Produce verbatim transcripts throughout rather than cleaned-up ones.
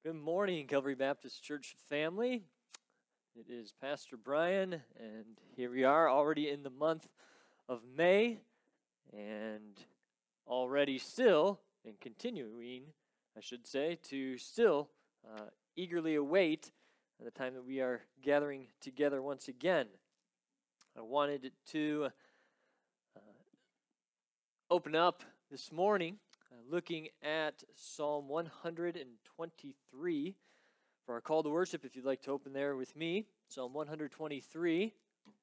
Good morning, Calvary Baptist Church family. It is Pastor Brian, and here we are already in the month of May, and already still, and continuing, I should say, to still uh, eagerly await the time that we are gathering together once again. I wanted to uh, open up this morning uh, looking at Psalm one hundred twenty-three for our call to worship. If you'd like to open there with me, Psalm one hundred twenty-three.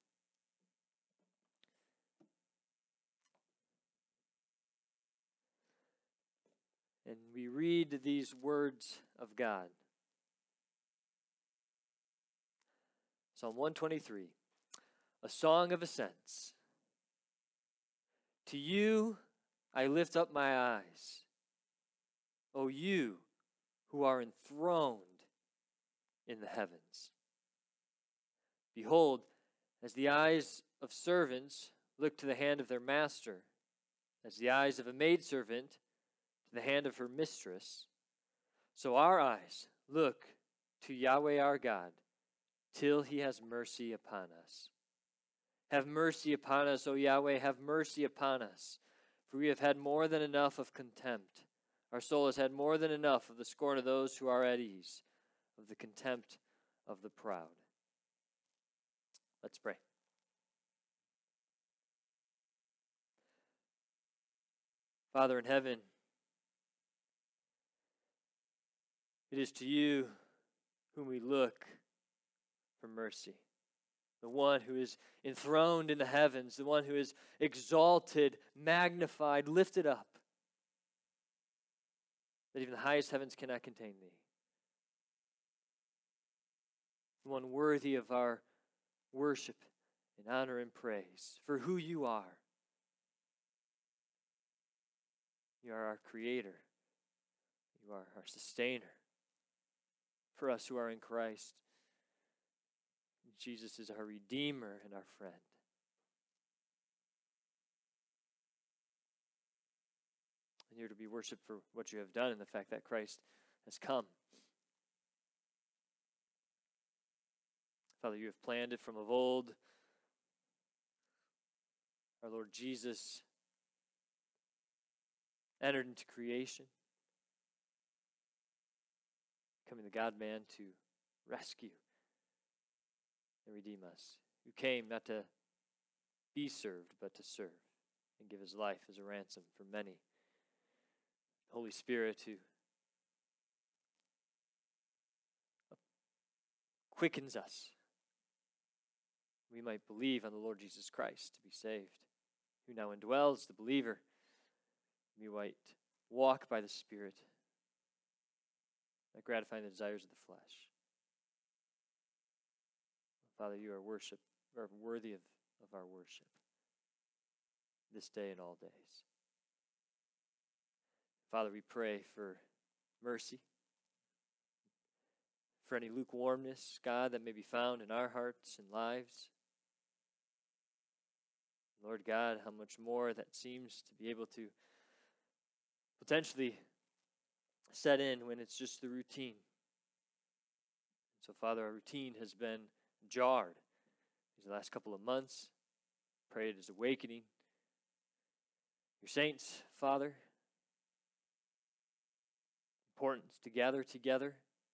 And we read these words of God. Psalm one twenty-three, a song of ascents. To you I lift up my eyes, O you who are enthroned in the heavens. Behold, as the eyes of servants look to the hand of their master, as the eyes of a maidservant to the hand of her mistress, so our eyes look to Yahweh our God, till he has mercy upon us. Have mercy upon us, O Yahweh, have mercy upon us, for we have had more than enough of contempt. Our soul has had more than enough of the scorn of those who are at ease, of the contempt of the proud. Let's pray. Father in heaven, it is to you whom we look for mercy. The one who is enthroned in the heavens, the one who is exalted, magnified, lifted up, that even the highest heavens cannot contain thee. The one worthy of our worship and honor and praise for who you are. You are our creator. You are our sustainer. For us who are in Christ, Jesus is our Redeemer and our friend. And you're to be worshiped for what you have done and the fact that Christ has come. Father, you have planned it from of old. Our Lord Jesus entered into creation, becoming the God-man to rescue and redeem us, who came not to be served, but to serve and give his life as a ransom for many. Holy Spirit, who quickens us, we might believe on the Lord Jesus Christ to be saved, who now indwells the believer. We might walk by the Spirit, not gratifying the desires of the flesh. Father, you are worship, are worthy of, of our worship this day and all days. Father, we pray for mercy, for any lukewarmness, God, that may be found in our hearts and lives. Lord God, how much more that seems to be able to potentially set in when it's just the routine. So, Father, our routine has been jarred these last couple of months. Pray it is awakening. Your saints, Father, important to gather together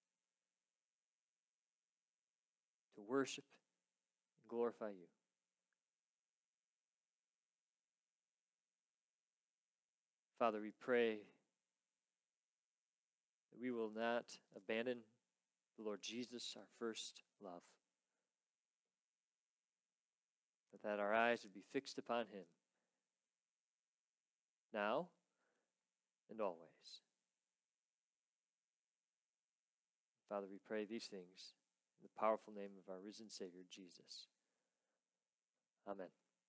to worship and glorify you. Father, we pray that we will not abandon the Lord Jesus, our first love. But that our eyes would be fixed upon him, now and always. Father, we pray these things in the powerful name of our risen Savior, Jesus. Amen.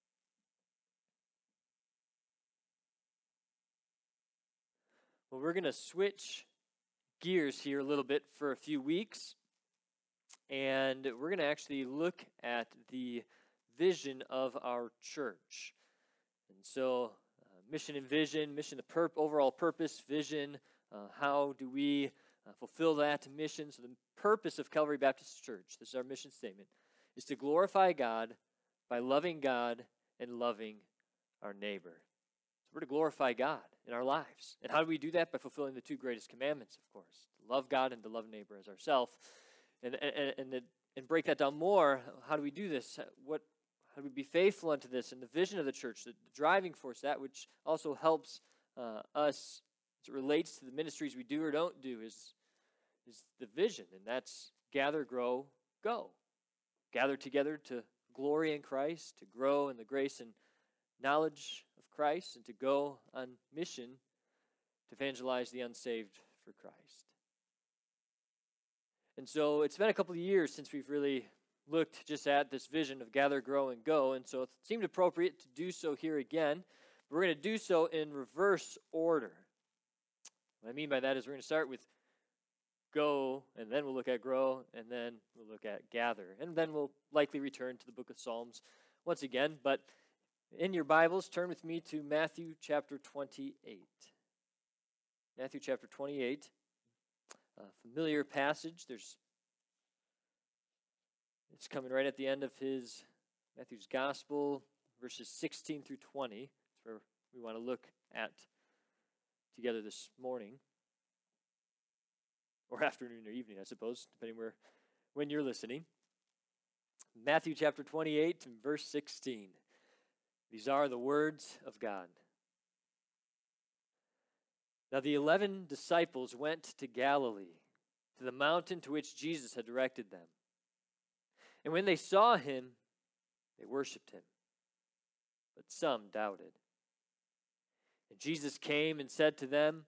Well, we're going to switch gears here a little bit for a few weeks, and we're going to actually look at the vision of our church. And so, uh, mission and vision, mission, the purp- overall purpose, vision, uh, how do we uh, fulfill that mission. So the purpose of Calvary Baptist Church, this is our mission statement, is to glorify God by loving God and loving our neighbor. So we're to glorify God in our lives. And how do we do that? By fulfilling the two greatest commandments, of course, to love God and to love neighbor as ourselves. And and and, and, and break that down more. How do we do this? What How do we be faithful unto this? And the vision of the church, the, the driving force, that which also helps uh, us as it relates to the ministries we do or don't do, is, is the vision. And that's gather, grow, go. Gather together to glory in Christ, to grow in the grace and knowledge of Christ, and to go on mission to evangelize the unsaved for Christ. And so it's been a couple of years since we've really looked just at this vision of gather, grow, and go, and so it seemed appropriate to do so here again. But we're going to do so in reverse order. What I mean by that is we're going to start with go, and then we'll look at grow, and then we'll look at gather. And then we'll likely return to the book of Psalms once again. But in your Bibles, turn with me to Matthew chapter twenty-eight. Matthew chapter twenty-eight, a familiar passage. There's It's coming right at the end of his, Matthew's Gospel, verses sixteen through twenty. That's where we want to look at together this morning. Or afternoon or evening, I suppose, depending where when you're listening. Matthew chapter twenty-eight and verse sixteen. These are the words of God. Now the eleven disciples went to Galilee, to the mountain to which Jesus had directed them. And when they saw him, they worshipped him. But some doubted. And Jesus came and said to them,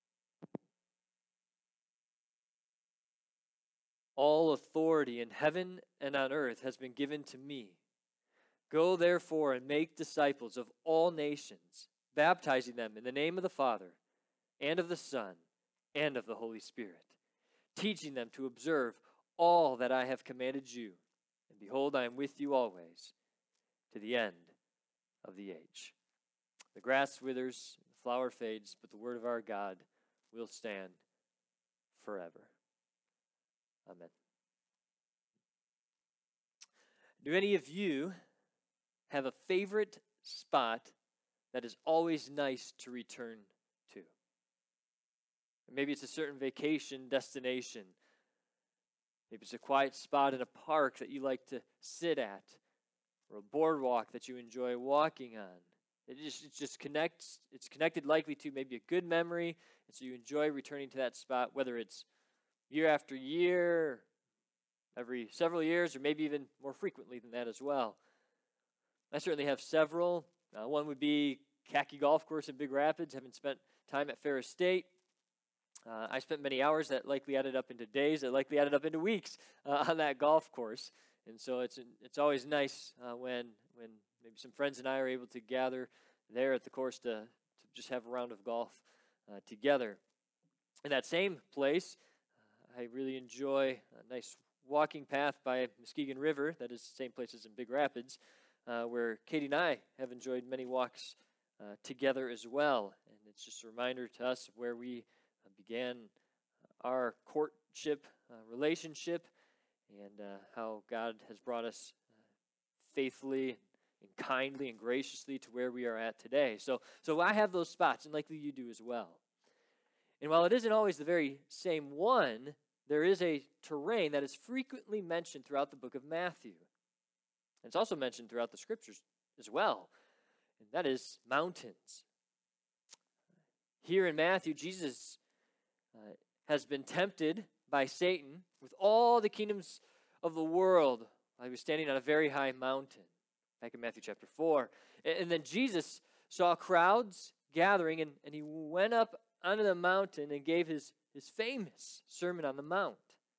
all authority in heaven and on earth has been given to me. Go therefore and make disciples of all nations, baptizing them in the name of the Father, and of the Son, and of the Holy Spirit, teaching them to observe all that I have commanded you. And behold, I am with you always, to the end of the age. The grass withers, the flower fades, but the word of our God will stand forever. Amen. Do any of you have a favorite spot that is always nice to return to? Maybe it's a certain vacation destination. Maybe it's a quiet spot in a park that you like to sit at, or a boardwalk that you enjoy walking on. It just, it just connects, it's connected likely to maybe a good memory, and so you enjoy returning to that spot, whether it's year after year, every several years, or maybe even more frequently than that as well. I certainly have several. Uh, one would be Khaki Golf Course in Big Rapids, having spent time at Ferris State. Uh, I spent many hours that likely added up into days, that likely added up into weeks uh, on that golf course. And so it's it's always nice uh, when when maybe some friends and I are able to gather there at the course to, to just have a round of golf uh, together. In that same place, uh, I really enjoy a nice walking path by Muskegon River. That is the same place as in Big Rapids, uh, where Katie and I have enjoyed many walks uh, together as well. And it's just a reminder to us of where we uh, began our courtship uh, relationship, and uh, how God has brought us uh, faithfully and kindly and graciously to where we are at today. So, so I have those spots, and likely you do as well. And while it isn't always the very same one, there is a terrain that is frequently mentioned throughout the book of Matthew. And it's also mentioned throughout the scriptures as well, and that is mountains. Here in Matthew, Jesus uh, has been tempted by Satan with all the kingdoms of the world while he was standing on a very high mountain, back in Matthew chapter four. And, and then Jesus saw crowds gathering, and, and he went up onto the mountain and gave his, his famous Sermon on the Mount.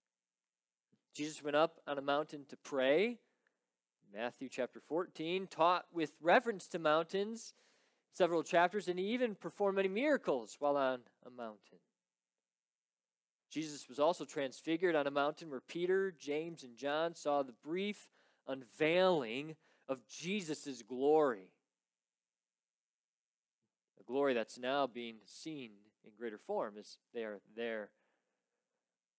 Jesus went up on a mountain to pray. Matthew chapter fourteen taught with reference to mountains, several chapters, and he even performed many miracles while on a mountain. Jesus was also transfigured on a mountain where Peter, James, and John saw the brief unveiling of Jesus' glory. A glory that's now being seen in greater form as they are there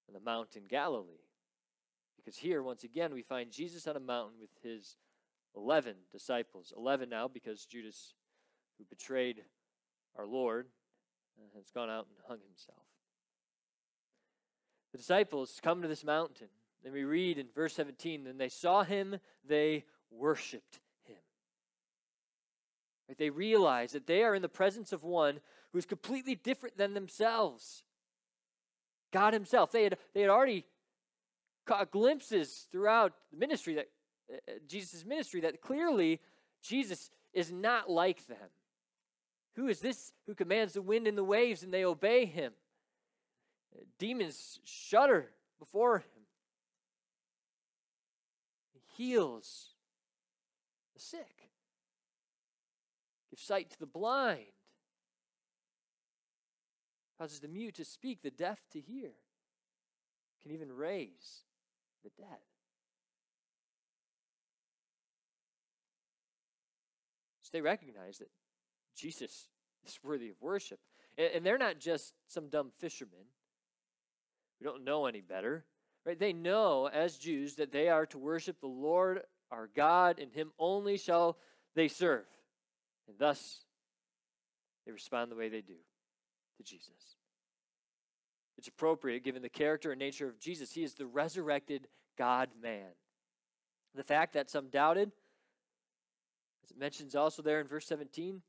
on the mountain Galilee. Because here, once again, we find Jesus on a mountain with his eleven disciples. Eleven now because Judas, who betrayed our Lord, uh, has gone out and hung himself. The disciples come to this mountain, and we read in verse seventeen, "Then they saw him, they worshipped him." Right? They realize that they are in the presence of one who is completely different than themselves. God himself. They had, they had already caught glimpses throughout the ministry, that uh, Jesus' ministry, that clearly Jesus is not like them. Who is this who commands the wind and the waves and they obey him? Demons shudder before him. He heals the sick, gives sight to the blind, causes the mute to speak, the deaf to hear, can even raise the dead. So they recognize that Jesus is worthy of worship. And, and they're not just some dumb fishermen who don't know any better. Right? They know, as Jews, that they are to worship the Lord our God, and him only shall they serve. And thus, they respond the way they do to Jesus. It's appropriate given the character and nature of Jesus. He is the resurrected God-man. The fact that some doubted, as it mentions also there in verse seventeen,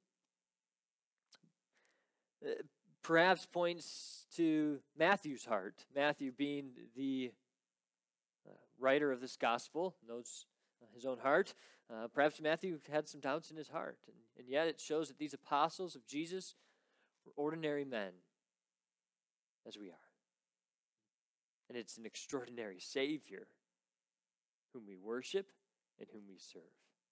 uh, perhaps points to Matthew's heart. Matthew, being the uh, writer of this gospel, knows uh, his own heart. Uh, perhaps Matthew had some doubts in his heart. And, and yet it shows that these apostles of Jesus were ordinary men, as we are. And it's an extraordinary Savior whom we worship and whom we serve.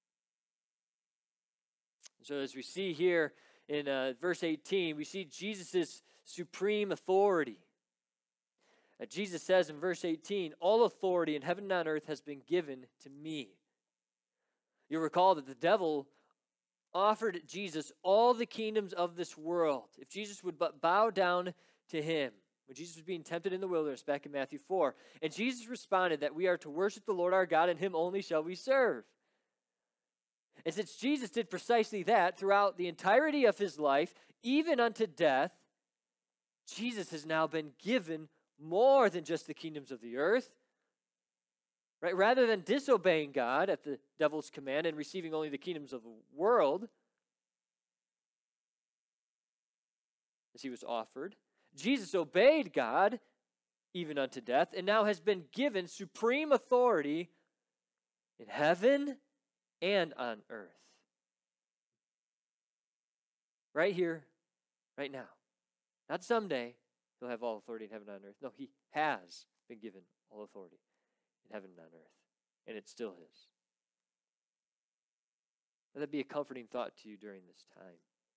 So as we see here in uh, verse eighteen, we see Jesus' supreme authority. Uh, Jesus says in verse eighteen, "All authority in heaven and on earth has been given to me." You'll recall that the devil offered Jesus all the kingdoms of this world if Jesus would but bow down to him. When Jesus was being tempted in the wilderness back in Matthew four. And Jesus responded that we are to worship the Lord our God, and him only shall we serve. And since Jesus did precisely that throughout the entirety of his life, even unto death, Jesus has now been given more than just the kingdoms of the earth. Right? Rather than disobeying God at the devil's command and receiving only the kingdoms of the world, as he was offered, Jesus obeyed God even unto death, and now has been given supreme authority in heaven and on earth. Right here, right now. Not someday he'll have all authority in heaven and on earth. No, he has been given all authority in heaven and on earth, and it's still his. Let that be a comforting thought to you during this time.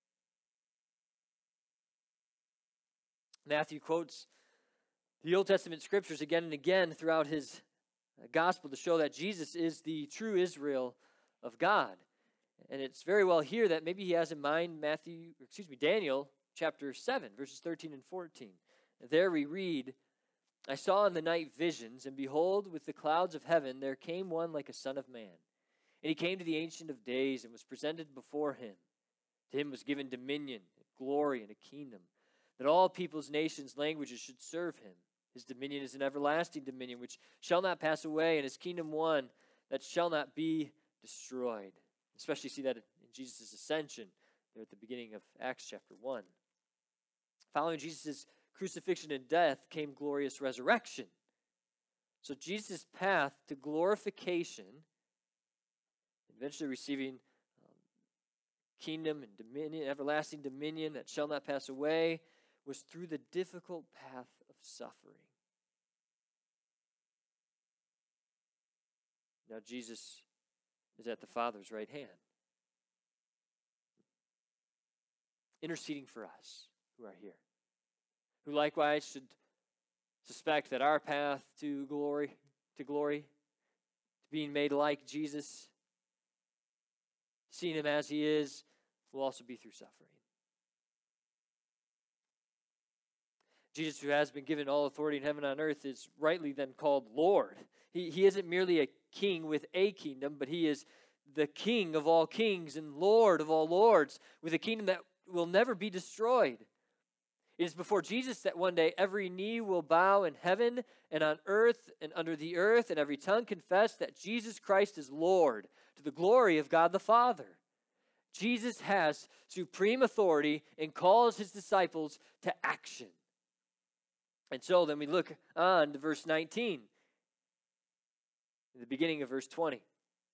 Matthew quotes the Old Testament scriptures again and again throughout his gospel to show that Jesus is the true Israel of God. And it's very well here that maybe he has in mind Matthew, excuse me, Daniel chapter seven, verses thirteen and fourteen. And there we read, "I saw in the night visions, and behold, with the clouds of heaven there came one like a son of man. And he came to the Ancient of Days and was presented before him. To him was given dominion, glory, and a kingdom, that all peoples, nations, languages should serve him. His dominion is an everlasting dominion which shall not pass away, and his kingdom one that shall not be destroyed." Especially see that in Jesus' ascension there at the beginning of Acts chapter one. Following Jesus' crucifixion and death came glorious resurrection. So Jesus' path to glorification, eventually receiving um, kingdom and dominion, everlasting dominion that shall not pass away, was through the difficult path of suffering. Now Jesus is at the Father's right hand, interceding for us who are here, who likewise should suspect that our path to glory, to glory, to being made like Jesus, seeing him as he is, will also be through suffering. Jesus, who has been given all authority in heaven and on earth, is rightly then called Lord. He, he isn't merely a king with a kingdom, but he is the King of all kings and Lord of all lords, with a kingdom that will never be destroyed. It is before Jesus that one day every knee will bow in heaven and on earth and under the earth, and every tongue confess that Jesus Christ is Lord, to the glory of God the Father. Jesus has supreme authority and calls his disciples to action. And so then we look on to verse nineteen, in the beginning of verse twenty.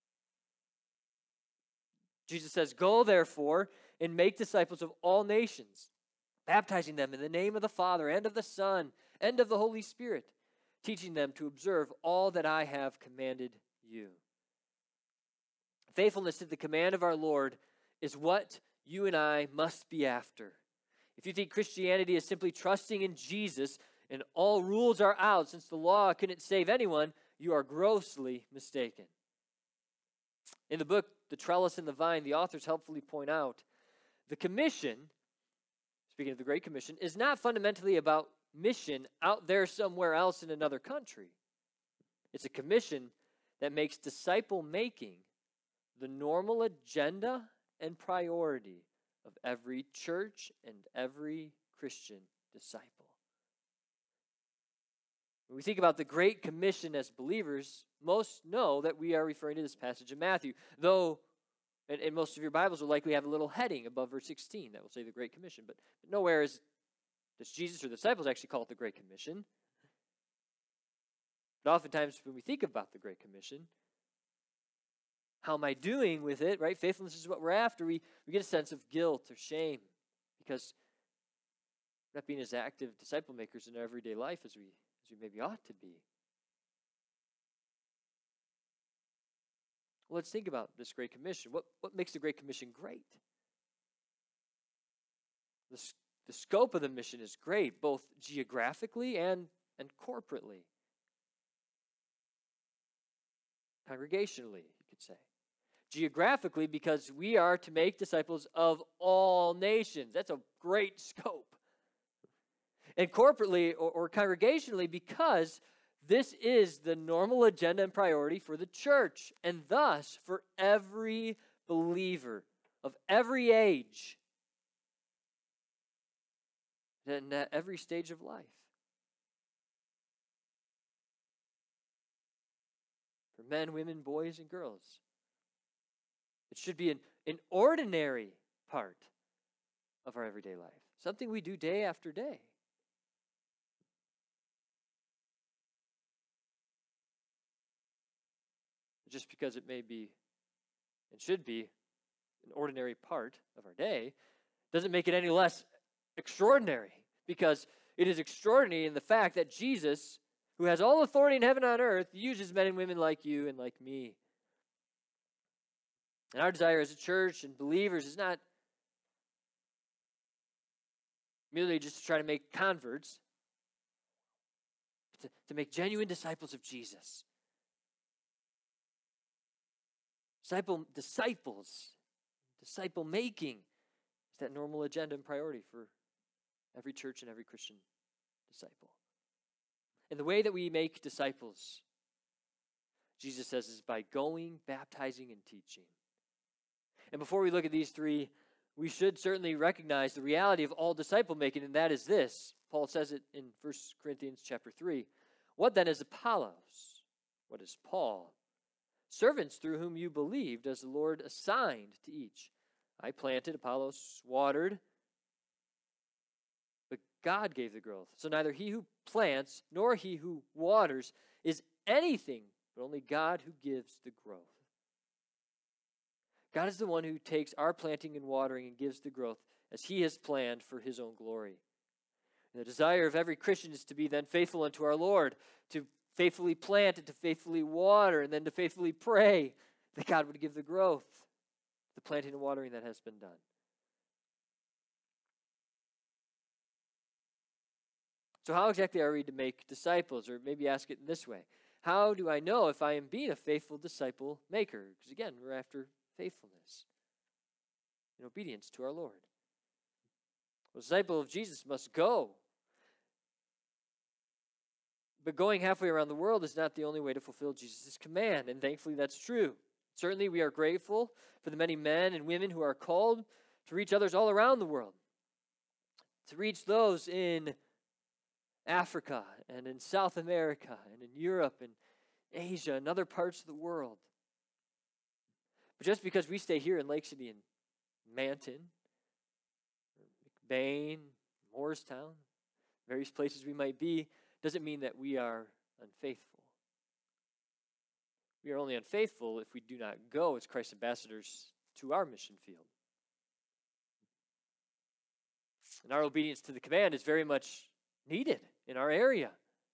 Jesus says, "Go therefore and make disciples of all nations, baptizing them in the name of the Father and of the Son and of the Holy Spirit, teaching them to observe all that I have commanded you." Faithfulness to the command of our Lord is what you and I must be after. If you think Christianity is simply trusting in Jesus and all rules are out since the law couldn't save anyone, you are grossly mistaken. In the book, The Trellis and the Vine, the authors helpfully point out the commission, speaking of the Great Commission, is not fundamentally about mission out there somewhere else in another country. It's a commission that makes disciple-making the normal agenda and priority of every church and every Christian disciple. When we think about the Great Commission as believers, most know that we are referring to this passage in Matthew, though, and, and most of your Bibles will likely have a little heading above verse sixteen that will say the Great Commission, but nowhere is, does Jesus or the disciples actually call it the Great Commission. But oftentimes when we think about the Great Commission, how am I doing with it, right? Faithfulness is what we're after. We, we get a sense of guilt or shame because we're not being as active disciple makers in our everyday life as we as we maybe ought to be. Well, let's think about this Great Commission. What, what makes the Great Commission great? The, the scope of the mission is great, both geographically and, and corporately. Congregationally, you could say. Geographically, because we are to make disciples of all nations. That's a great scope. And corporately or, or congregationally, because this is the normal agenda and priority for the church, and thus for every believer of every age and at every stage of life. For men, women, boys, and girls. It should be an, an ordinary part of our everyday life, something we do day after day. Just because it may be and should be an ordinary part of our day doesn't make it any less extraordinary, because it is extraordinary in the fact that Jesus, who has all authority in heaven and on earth, uses men and women like you and like me. And our desire as a church and believers is not merely just to try to make converts, but to, to make genuine disciples of Jesus. Disciple, disciples, disciple making is that normal agenda and priority for every church and every Christian disciple. And the way that we make disciples, Jesus says, is by going, baptizing, and teaching. And before we look at these three, we should certainly recognize the reality of all disciple making, and that is this. Paul says it in First Corinthians chapter three. What then is Apollos? What is Paul? Servants through whom you believed, as the Lord assigned to each. I planted, Apollos watered, but God gave the growth. So neither he who plants nor he who waters is anything, but only God who gives the growth. God is the one who takes our planting and watering and gives the growth as he has planned for his own glory. And the desire of every Christian is to be then faithful unto our Lord, to faithfully plant and to faithfully water, and then to faithfully pray that God would give the growth, the planting and watering that has been done. So how exactly are we to make disciples? Or maybe ask it in this way. How do I know if I am being a faithful disciple maker? Because again, we're after faithfulness and obedience to our Lord. A disciple of Jesus must go. But going halfway around the world is not the only way to fulfill Jesus' command, and thankfully that's true. Certainly we are grateful for the many men and women who are called to reach others all around the world, to reach those in Africa and in South America and in Europe and Asia and other parts of the world. But just because we stay here in Lake City and Manton, McBain, Morristown, various places we might be, doesn't mean that we are unfaithful. We are only unfaithful if we do not go as Christ's ambassadors to our mission field. And our obedience to the command is very much needed in our area.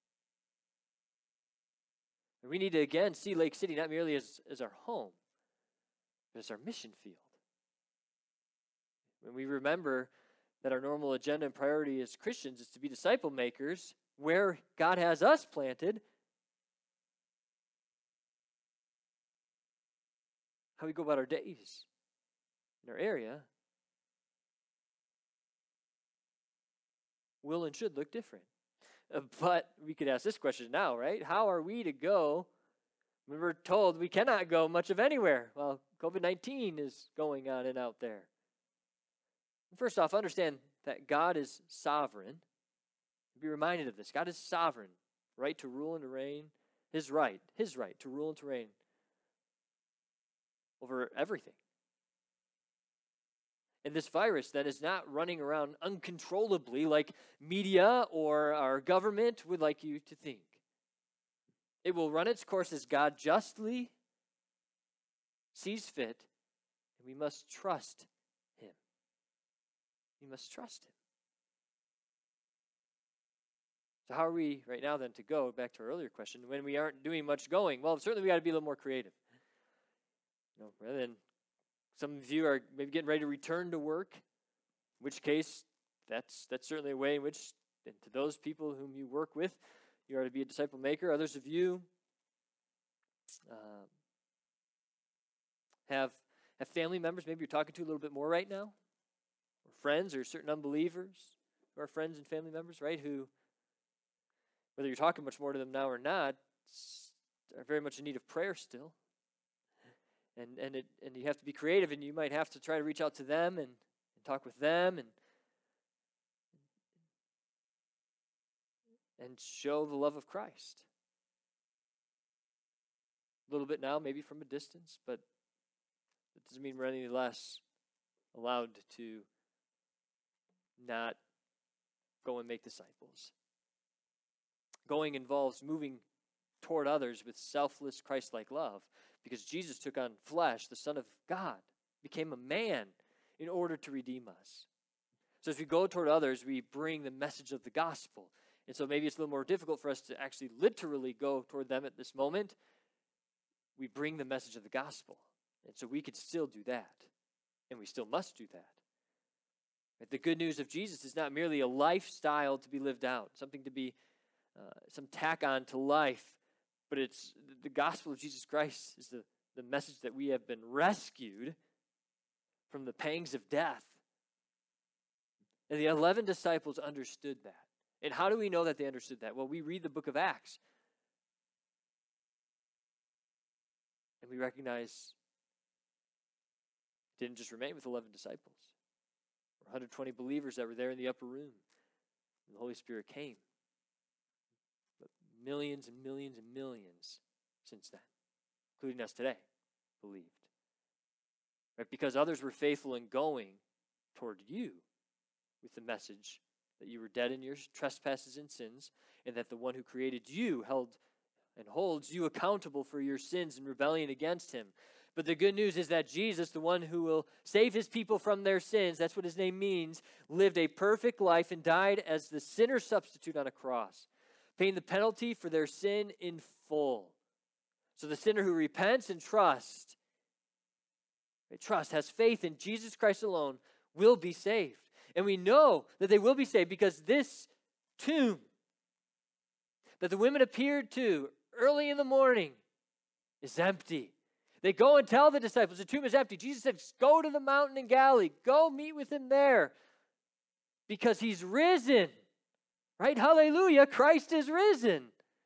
And we need to, again, see Lake City not merely as, as our home, but as our mission field. When we remember that our normal agenda and priority as Christians is to be disciple makers where God has us planted, how we go about our days in our area will and should look different. Uh, but we could ask this question now, right? How are we to go when we're told we cannot go much of anywhere? Well, covid nineteen is going on and out there. First off, understand that God is sovereign. Be reminded of this. God is sovereign, right to rule and to reign. His right, his right to rule and to reign over everything. And this virus then is not running around uncontrollably like media or our government would like you to think. It will run its course as God justly sees fit, and we must trust him. We must trust him. So how are we right now then to go, back to our earlier question, when we aren't doing much going? Well, certainly we got to be a little more creative. You know, rather than some of you are maybe getting ready to return to work, in which case that's that's certainly a way in which, and to those people whom you work with, you are to be a disciple maker. Others of you uh, have have family members maybe you're talking to a little bit more right now, or friends or certain unbelievers who are friends and family members, right, who, whether you're talking much more to them now or not, are very much in need of prayer still. And and it and you have to be creative, and you might have to try to reach out to them and, and talk with them and and show the love of Christ. A little bit now, maybe from a distance, but it doesn't mean we're any less allowed to not go and make disciples. Going involves moving toward others with selfless, Christ-like love, because Jesus took on flesh, the Son of God, became a man in order to redeem us. So as we go toward others, we bring the message of the gospel. And so maybe it's a little more difficult for us to actually literally go toward them at this moment. We bring the message of the gospel. And so we could still do that. And we still must do that. Right? The good news of Jesus is not merely a lifestyle to be lived out, something to be, uh, some tack on to life, but it's the gospel of Jesus Christ is the, the message that we have been rescued from the pangs of death. And the eleven disciples understood that. And how do we know that they understood that? Well, we read the book of Acts. And we recognize it didn't just remain with eleven disciples. Or one hundred twenty believers that were there in the upper room. And the Holy Spirit came. But millions and millions and millions since then, including us today, believed. Right? Because others were faithful in going toward you with the message that you were dead in your trespasses and sins, and that the one who created you held and holds you accountable for your sins and rebellion against him. But the good news is that Jesus, the one who will save his people from their sins, that's what his name means, lived a perfect life and died as the sinner substitute on a cross, paying the penalty for their sin in full. So the sinner who repents and trusts, trust, has faith in Jesus Christ alone, will be saved. And we know that they will be saved because this tomb that the women appeared to early in the morning is empty. They go and tell the disciples the tomb is empty. Jesus said, go to the mountain in Galilee. Go meet with him there because he's risen. Right? Hallelujah. Christ is risen.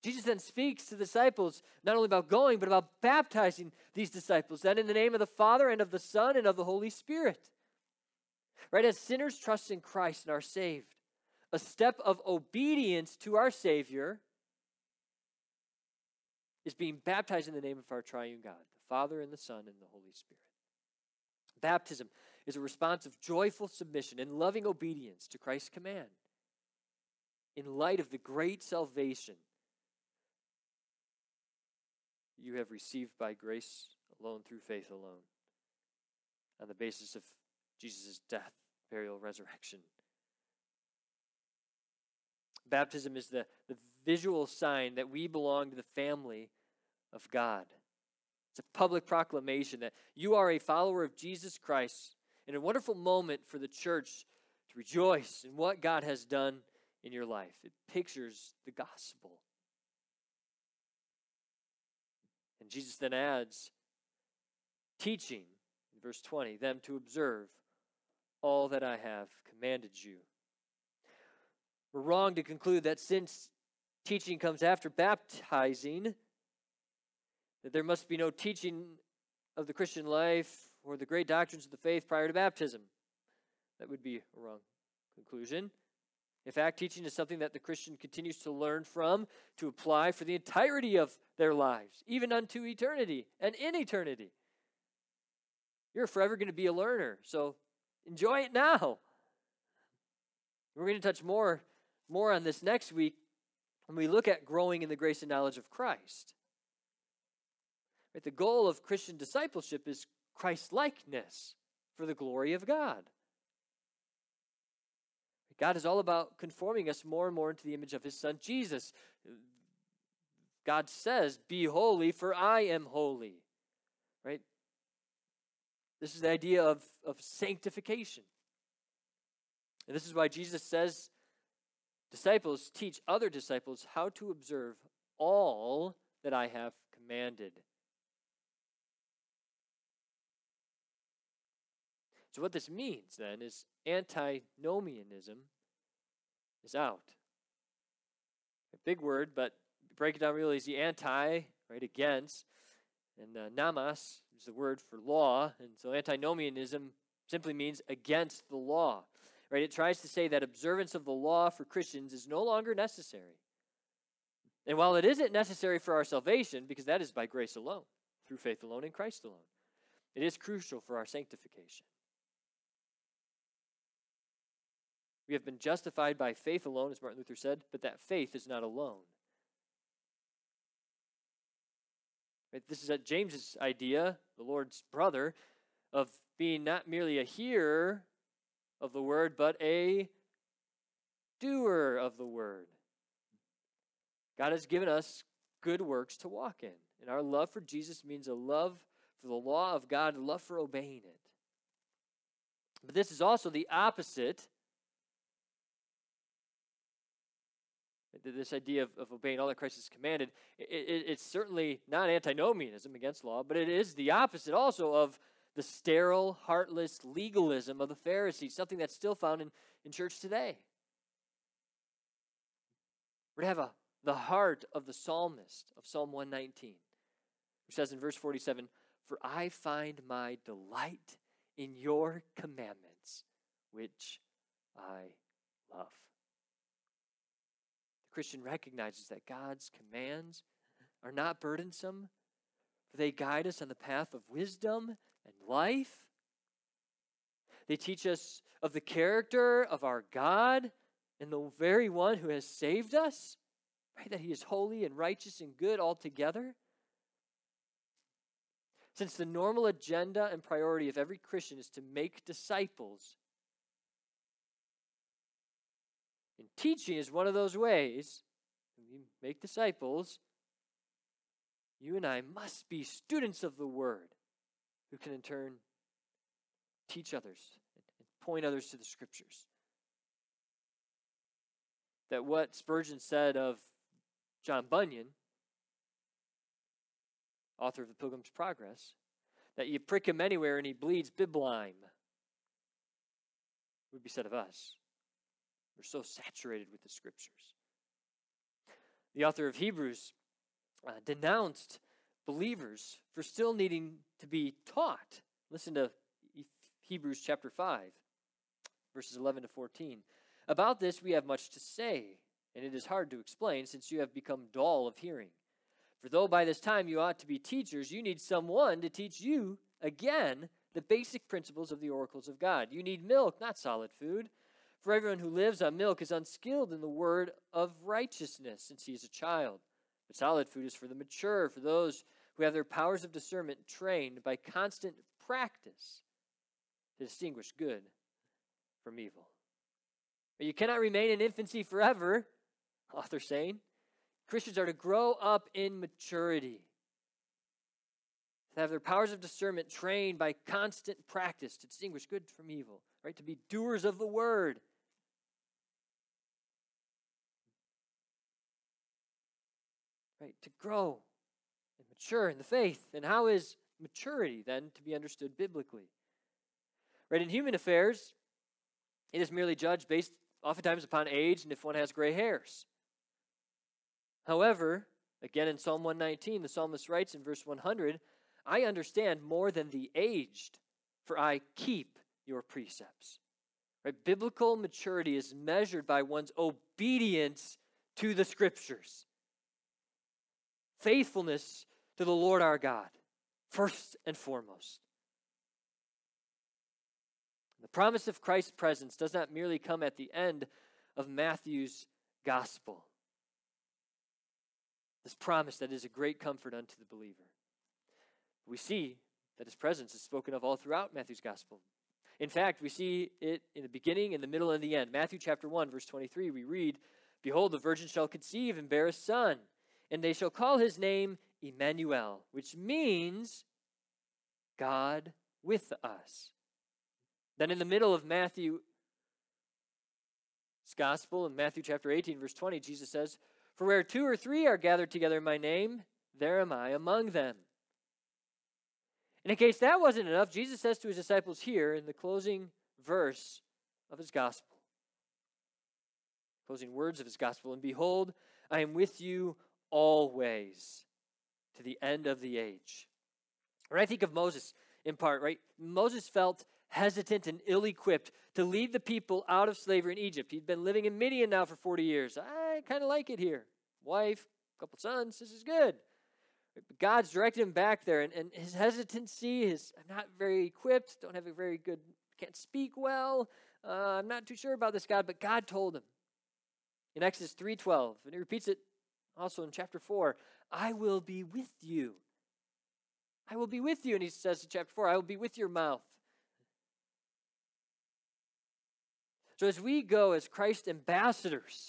Jesus then speaks to the disciples not only about going, but about baptizing these disciples, that in the name of the Father and of the Son and of the Holy Spirit. Right? As sinners trust in Christ and are saved, a step of obedience to our Savior is being baptized in the name of our triune God, the Father and the Son and the Holy Spirit. Baptism is a response of joyful submission and loving obedience to Christ's command in light of the great salvation you have received by grace alone through faith alone, on the basis of Jesus' death, burial, resurrection. Baptism is the, the visual sign that we belong to the family of God. It's a public proclamation that you are a follower of Jesus Christ, and a wonderful moment for the church to rejoice in what God has done in your life. It pictures the gospel. And Jesus then adds, teaching, in verse twenty, them to observe all that I have commanded you. We're wrong to conclude that since teaching comes after baptizing, that there must be no teaching of the Christian life or the great doctrines of the faith prior to baptism. That would be a wrong conclusion. In fact, teaching is something that the Christian continues to learn from, to apply for the entirety of their lives, even unto eternity and in eternity. You're forever going to be a learner, so enjoy it now. We're going to touch more, more on this next week when we look at growing in the grace and knowledge of Christ. Right, the goal of Christian discipleship is Christ-likeness for the glory of God. God is all about conforming us more and more into the image of his Son, Jesus. God says, be holy, for I am holy. Right? This is the idea of, of sanctification. And this is why Jesus says, disciples teach other disciples how to observe all that I have commanded. So what this means then is antinomianism is out. A big word, but break it down really easy. Anti, right, against, and uh, namas is the word for law, and so antinomianism simply means against the law. Right? It tries to say that observance of the law for Christians is no longer necessary. And while it isn't necessary for our salvation, because that is by grace alone, through faith alone in Christ alone, it is crucial for our sanctification. We have been justified by faith alone, as Martin Luther said, but that faith is not alone. Right? This is James's idea, the Lord's brother, of being not merely a hearer of the word, but a doer of the word. God has given us good works to walk in. And our love for Jesus means a love for the law of God, a love for obeying it. But this is also the opposite. This idea of, of obeying all that Christ has commanded, it, it, it's certainly not antinomianism against law, but it is the opposite also of the sterile, heartless legalism of the Pharisees, something that's still found in, in church today. We're to have a, the heart of the psalmist of Psalm one nineteen, which says in verse forty-seven, for I find my delight in your commandments, which I love. Christian recognizes that God's commands are not burdensome, for they guide us on the path of wisdom and life. They teach us of the character of our God and the very one who has saved us, right? That he is holy and righteous and good altogether. Since the normal agenda and priority of every Christian is to make disciples, and teaching is one of those ways. When we make disciples, you and I must be students of the word who can in turn teach others and point others to the scriptures. That what Spurgeon said of John Bunyan, author of The Pilgrim's Progress, that you prick him anywhere and he bleeds biblime, would be said of us. We're so saturated with the scriptures. The author of Hebrews uh, denounced believers for still needing to be taught. Listen to Hebrews chapter five, verses eleven to fourteen. About this we have much to say, and it is hard to explain since you have become dull of hearing. For though by this time you ought to be teachers, you need someone to teach you again the basic principles of the oracles of God. You need milk, not solid food. For everyone who lives on milk is unskilled in the word of righteousness, since he is a child. But solid food is for the mature, for those who have their powers of discernment trained by constant practice to distinguish good from evil. But you cannot remain in infancy forever, author saying. Christians are to grow up in maturity, to have their powers of discernment trained by constant practice to distinguish good from evil, right? To be doers of the word. Right? To grow and mature in the faith. And how is maturity then to be understood biblically? Right? In human affairs, it is merely judged based oftentimes upon age and if one has gray hairs. However, again in Psalm one nineteen, the psalmist writes in verse one hundred, I understand more than the aged, for I keep your precepts. Right? Biblical maturity is measured by one's obedience to the Scriptures. Faithfulness to the Lord our God, first and foremost. The promise of Christ's presence does not merely come at the end of Matthew's gospel. This promise that is a great comfort unto the believer. We see that his presence is spoken of all throughout Matthew's gospel. In fact, we see it in the beginning, in the middle, and the end. Matthew chapter one, verse twenty-three, we read, Behold, the virgin shall conceive and bear a son, and they shall call his name Emmanuel, which means God with us. Then in the middle of Matthew's gospel, in Matthew chapter eighteen, verse twenty, Jesus says, For where two or three are gathered together in my name, there am I among them. And in case that wasn't enough, Jesus says to his disciples here in the closing verse of his gospel, closing words of his gospel, And behold, I am with you always to the end of the age. When I think of Moses in part, right? Moses felt hesitant and ill-equipped to lead the people out of slavery in Egypt. He'd been living in Midian now for forty years. I kind of like it here. Wife, couple sons, this is good. But God's directed him back there, and, and his hesitancy, his I'm not very equipped, don't have a very good, can't speak well, uh, I'm not too sure about this, God, but God told him in Exodus three twelve, and he repeats it also in chapter four, I will be with you. I will be with you, and he says in chapter four, I will be with your mouth. So as we go as Christ ambassadors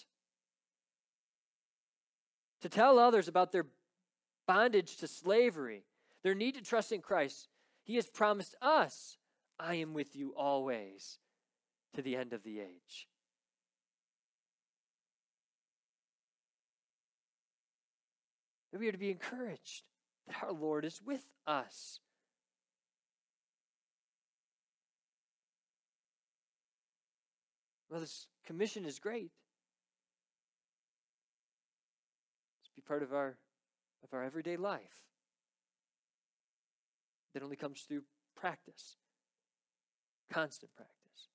to tell others about their bondage to slavery, their need to trust in Christ, he has promised us, I am with you always to the end of the age. That we are to be encouraged that our Lord is with us. Well, this commission is great. It's be part of our of our everyday life. That only comes through practice, constant practice.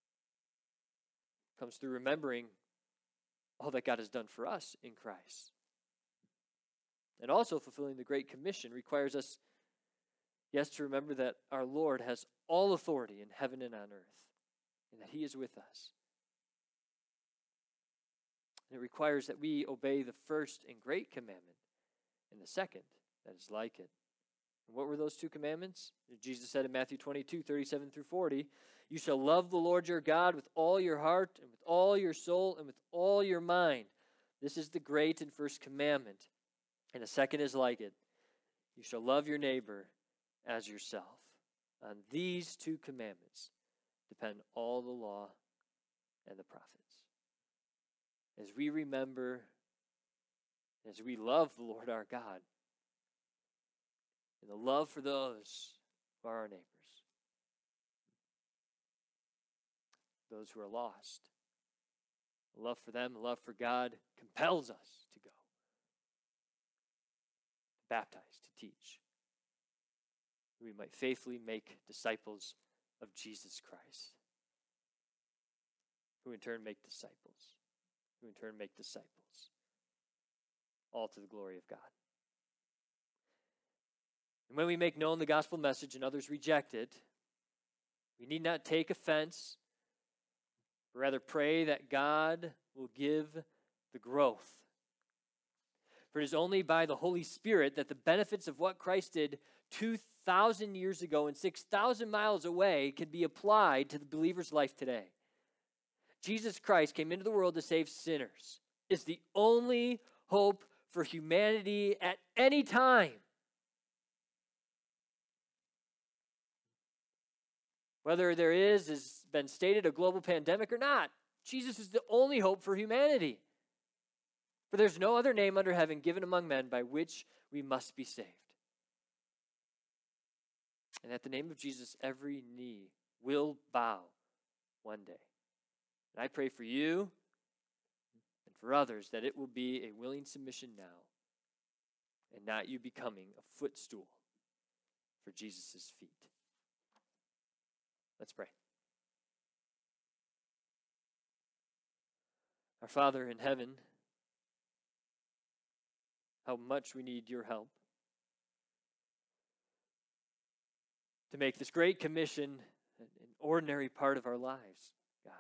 It comes through remembering all that God has done for us in Christ. And also fulfilling the Great Commission requires us, yes, to remember that our Lord has all authority in heaven and on earth, and that he is with us. And it requires that we obey the first and great commandment, and the second that is like it. And what were those two commandments? Jesus said in Matthew twenty-two, thirty-seven through forty, You shall love the Lord your God with all your heart and with all your soul and with all your mind. This is the great and first commandment. And the second is like it. You shall love your neighbor as yourself. On these two commandments depend all the law and the prophets. As we remember, as we love the Lord our God, and the love for those who are our neighbors, those who are lost, the love for them, the love for God compels us to go. baptize, to teach. We might faithfully make disciples of Jesus Christ, who in turn make disciples, who in turn make disciples, all to the glory of God. And when we make known the gospel message and others reject it, we need not take offense, but rather pray that God will give the growth. For it is only by the Holy Spirit that the benefits of what Christ did two thousand years ago and six thousand miles away can be applied to the believer's life today. Jesus Christ came into the world to save sinners. It's the only hope for humanity at any time. Whether there is, has been stated, a global pandemic or not, Jesus is the only hope for humanity. For there's no other name under heaven given among men by which we must be saved. And at the name of Jesus, every knee will bow one day. And I pray for you and for others that it will be a willing submission now and not you becoming a footstool for Jesus' feet. Let's pray. Our Father in heaven, how much we need your help to make this great commission an ordinary part of our lives, God.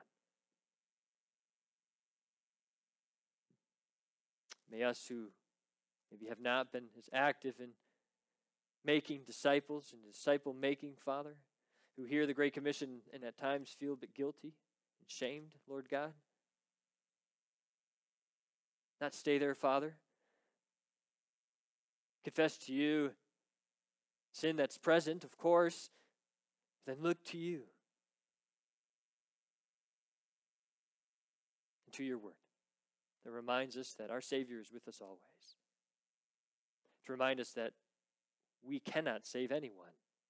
May us who maybe have not been as active in making disciples and disciple-making, Father, who hear the Great Commission and at times feel a bit guilty and shamed, Lord God, not stay there, Father. Confess to you sin that's present, of course, then look to you and to your word that reminds us that our Savior is with us always. To remind us that we cannot save anyone,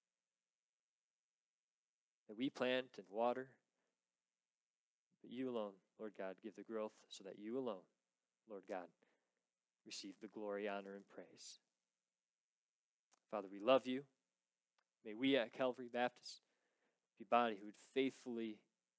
that we plant and water, but you alone, Lord God, give the growth so that you alone, Lord God, receive the glory, honor, and praise. Father, we love you. May we at Calvary Baptist be a body who would faithfully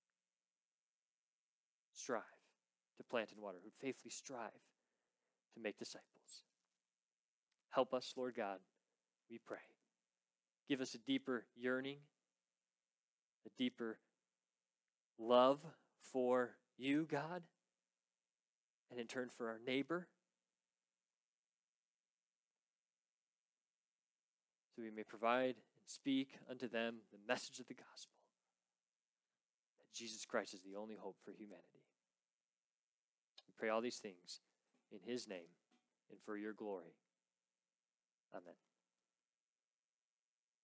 strive to plant and water, who would faithfully strive to make disciples. Help us, Lord God, we pray. Give us a deeper yearning, a deeper love for you, God, and in turn for our neighbor, so we may provide and speak unto them the message of the gospel, that Jesus Christ is the only hope for humanity. We pray all these things in his name and for your glory. Amen.